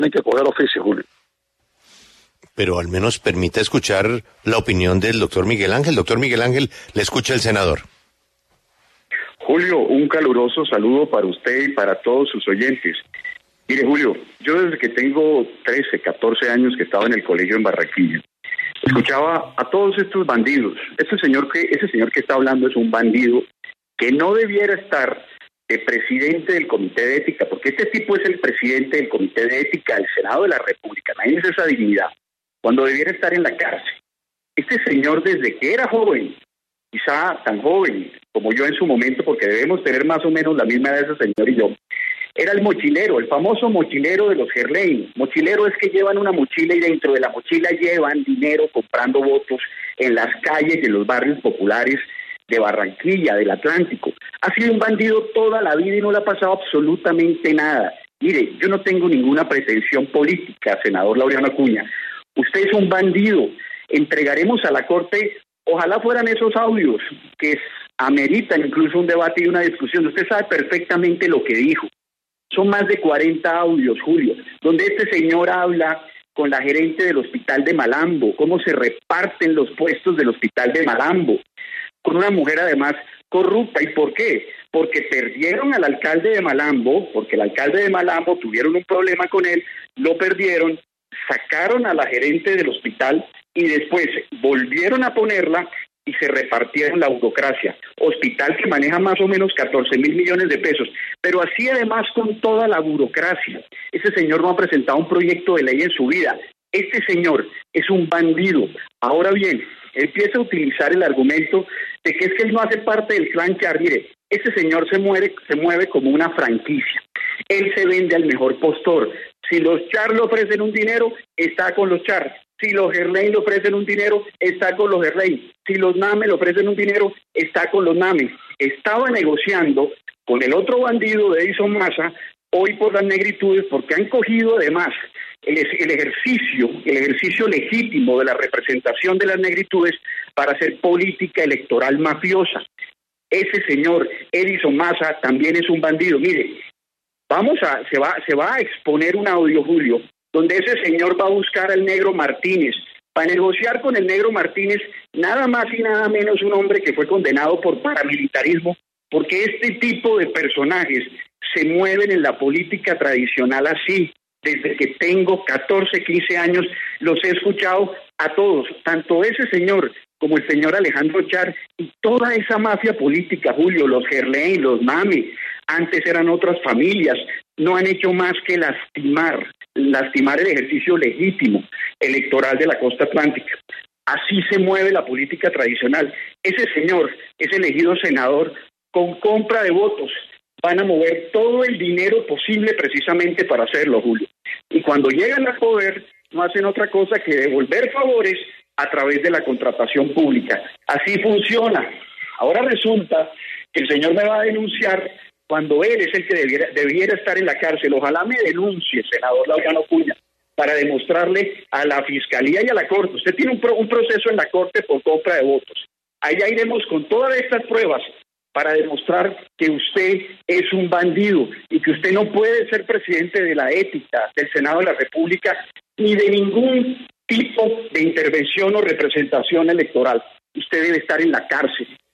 tienen que coger oficio, Julio. Pero al menos permita escuchar la opinión del doctor Miguel Ángel. Doctor Miguel Ángel, le escucha el senador. Julio, un caluroso saludo para usted y para todos sus oyentes. Mire, Julio, yo desde que tengo 13, 14 años que estaba en el colegio en Barranquilla, escuchaba a todos estos bandidos. Ese señor que está hablando es un bandido que no debiera estar de presidente del Comité de Ética, porque este tipo es el presidente del Comité de Ética del Senado de la República. Imagínense esa dignidad, cuando debiera estar en la cárcel. Este señor, desde que era joven, quizá tan joven como yo en su momento, porque debemos tener más o menos la misma edad ese señor y yo, era el mochilero, el famoso mochilero de los Gerlain. Mochilero es que llevan una mochila y dentro de la mochila llevan dinero comprando votos en las calles y en los barrios populares de Barranquilla, del Atlántico. Ha sido un bandido toda la vida y no le ha pasado absolutamente nada. Mire, yo no tengo ninguna pretensión política, senador Laureano Acuña. Usted es un bandido. Entregaremos a la Corte, ojalá fueran esos audios que ameritan incluso un debate y una discusión. Usted sabe perfectamente lo que dijo. Son más de 40 audios, Julio, donde este señor habla con la gerente del hospital de Malambo, cómo se reparten los puestos del hospital de Malambo, con una mujer además corrupta. ¿Y por qué? Porque perdieron al alcalde de Malambo, porque el alcalde de Malambo tuvieron un problema con él, lo perdieron, sacaron a la gerente del hospital y después volvieron a ponerla y se repartieron la burocracia. Hospital que maneja más o menos 14.000 millones de pesos, pero así además con toda la burocracia. Ese señor no ha presentado un proyecto de ley en su vida. Este señor es un bandido. Ahora bien, empieza a utilizar el argumento de que es que él no hace parte del clan Char. Mire, este señor se mueve como una franquicia. Él se vende al mejor postor. Si los Char le ofrecen un dinero, está con los Char. Si los Gerlain le ofrecen un dinero, está con los Gerlain. Si los Name le ofrecen un dinero, está con los Name. Estaba negociando con el otro bandido de Edison Massa, hoy por las negritudes, porque han cogido además el ejercicio legítimo de la representación de las negritudes para hacer política electoral mafiosa. Ese señor Edison Massa también es un bandido. Mire, se va a exponer un audio, Julio, donde ese señor va a buscar al Negro Martínez, para negociar con el Negro Martínez, nada más y nada menos un hombre que fue condenado por paramilitarismo, porque este tipo de personajes se mueven en la política tradicional así. Desde que tengo 14, 15 años, los he escuchado a todos, tanto ese señor como el señor Alejandro Char y toda esa mafia política, Julio, los Gerlain, los Name, antes eran otras familias, no han hecho más que lastimar el ejercicio legítimo electoral de la costa atlántica. Así se mueve la política tradicional. Ese señor es elegido senador con compra de votos. Van a mover todo el dinero posible precisamente para hacerlo, Julio. Y cuando llegan al poder, no hacen otra cosa que devolver favores a través de la contratación pública. Así funciona. Ahora resulta que el señor me va a denunciar cuando él es el que debiera estar en la cárcel. Ojalá me denuncie, senador Laureano Acuña, para demostrarle a la Fiscalía y a la Corte. Usted tiene un proceso en la Corte por compra de votos. Allá iremos con todas estas pruebas para demostrar que usted es un bandido y que usted no puede ser presidente de la ética del Senado de la República ni de ningún tipo de intervención o representación electoral. Usted debe estar en la cárcel.